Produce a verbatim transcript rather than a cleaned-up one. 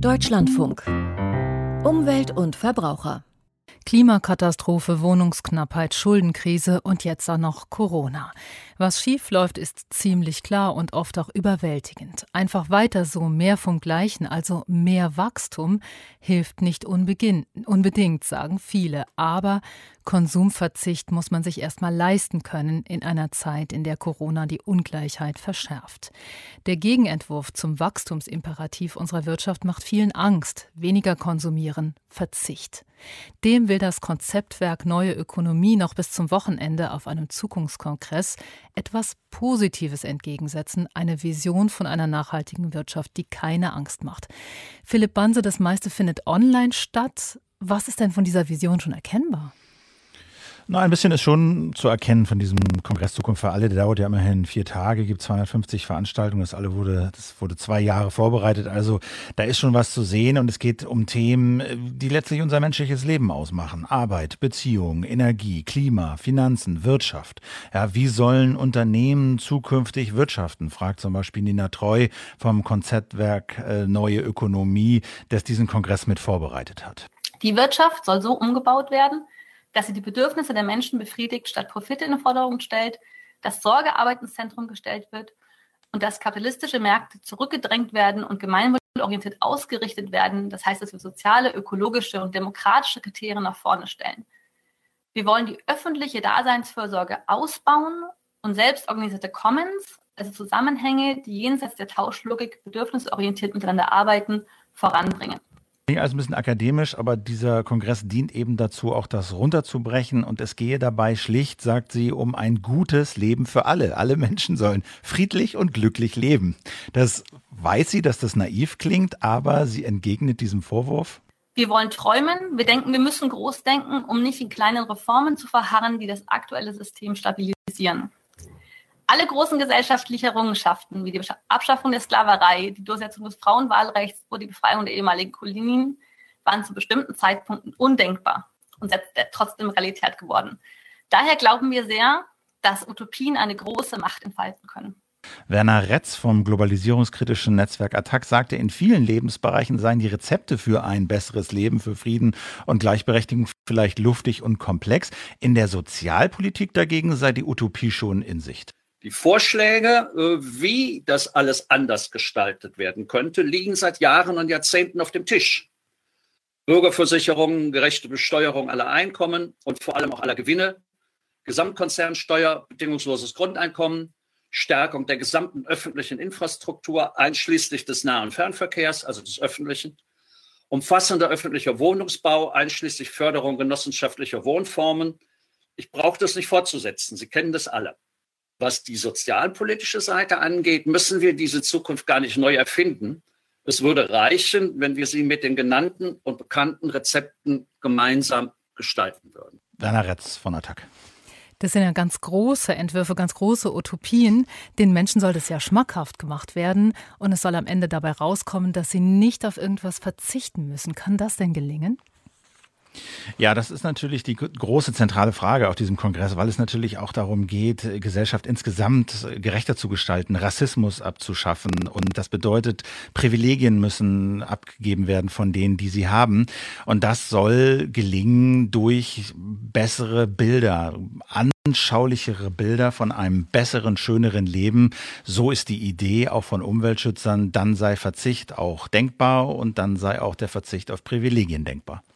Deutschlandfunk. Umwelt und Verbraucher. Klimakatastrophe, Wohnungsknappheit, Schuldenkrise und jetzt auch noch Corona. Was schief läuft, ist ziemlich klar und oft auch überwältigend. Einfach weiter so, mehr vom Gleichen, also mehr Wachstum, hilft nicht unbedingt, sagen viele. Aber Konsumverzicht muss man sich erstmal leisten können in einer Zeit, in der Corona die Ungleichheit verschärft. Der Gegenentwurf zum Wachstumsimperativ unserer Wirtschaft macht vielen Angst. Weniger konsumieren, Verzicht. Dem will das Konzeptwerk Neue Ökonomie noch bis zum Wochenende auf einem Zukunftskongress etwas Positives entgegensetzen, eine Vision von einer nachhaltigen Wirtschaft, die keine Angst macht. Philipp Banse, das meiste findet online statt. Was ist denn von dieser Vision schon erkennbar? Na, ein bisschen ist schon zu erkennen von diesem Kongress Zukunft für alle. Der dauert ja immerhin vier Tage, gibt zweihundertfünfzig Veranstaltungen. Das alle wurde, das wurde zwei Jahre vorbereitet. Also da ist schon was zu sehen und es geht um Themen, die letztlich unser menschliches Leben ausmachen. Arbeit, Beziehungen, Energie, Klima, Finanzen, Wirtschaft. Ja, wie sollen Unternehmen zukünftig wirtschaften? Fragt zum Beispiel Nina Treu vom Konzeptwerk äh, Neue Ökonomie, das diesen Kongress mit vorbereitet hat. Die Wirtschaft soll so umgebaut werden, dass sie die Bedürfnisse der Menschen befriedigt, statt Profite in den Vordergrund stellt, dass Sorgearbeit ins Zentrum gestellt wird und dass kapitalistische Märkte zurückgedrängt werden und gemeinwohlorientiert ausgerichtet werden. Das heißt, dass wir soziale, ökologische und demokratische Kriterien nach vorne stellen. Wir wollen die öffentliche Daseinsvorsorge ausbauen und selbstorganisierte Commons, also Zusammenhänge, die jenseits der Tauschlogik bedürfnisorientiert miteinander arbeiten, voranbringen. Klingt alles ein bisschen akademisch, aber dieser Kongress dient eben dazu, auch das runterzubrechen. Und es gehe dabei schlicht, sagt sie, um ein gutes Leben für alle. Alle Menschen sollen friedlich und glücklich leben. Das weiß sie, dass das naiv klingt, aber sie entgegnet diesem Vorwurf. Wir wollen träumen. Wir denken, wir müssen groß denken, um nicht in kleinen Reformen zu verharren, die das aktuelle System stabilisieren. Alle großen gesellschaftlichen Errungenschaften, wie die Abschaffung der Sklaverei, die Durchsetzung des Frauenwahlrechts oder die Befreiung der ehemaligen Kolonien, waren zu bestimmten Zeitpunkten undenkbar und sind trotzdem Realität geworden. Daher glauben wir sehr, dass Utopien eine große Macht entfalten können. Werner Retz vom globalisierungskritischen Netzwerk Attac sagte, in vielen Lebensbereichen seien die Rezepte für ein besseres Leben, für Frieden und Gleichberechtigung vielleicht luftig und komplex. In der Sozialpolitik dagegen sei die Utopie schon in Sicht. Die Vorschläge, wie das alles anders gestaltet werden könnte, liegen seit Jahren und Jahrzehnten auf dem Tisch. Bürgerversicherung, gerechte Besteuerung aller Einkommen und vor allem auch aller Gewinne, Gesamtkonzernsteuer, bedingungsloses Grundeinkommen, Stärkung der gesamten öffentlichen Infrastruktur, einschließlich des Nah- und Fernverkehrs, also des öffentlichen, umfassender öffentlicher Wohnungsbau, einschließlich Förderung genossenschaftlicher Wohnformen. Ich brauche das nicht fortzusetzen, Sie kennen das alle. Was die sozialpolitische Seite angeht, müssen wir diese Zukunft gar nicht neu erfinden. Es würde reichen, wenn wir sie mit den genannten und bekannten Rezepten gemeinsam gestalten würden. Werner Retz von Attac. Das sind ja ganz große Entwürfe, ganz große Utopien. Den Menschen soll das ja schmackhaft gemacht werden und es soll am Ende dabei rauskommen, dass sie nicht auf irgendwas verzichten müssen. Kann das denn gelingen? Ja, das ist natürlich die große zentrale Frage auf diesem Kongress, weil es natürlich auch darum geht, Gesellschaft insgesamt gerechter zu gestalten, Rassismus abzuschaffen. Und das bedeutet, Privilegien müssen abgegeben werden von denen, die sie haben. Und das soll gelingen durch bessere Bilder, anschaulichere Bilder von einem besseren, schöneren Leben. So ist die Idee auch von Umweltschützern. Dann sei Verzicht auch denkbar und dann sei auch der Verzicht auf Privilegien denkbar.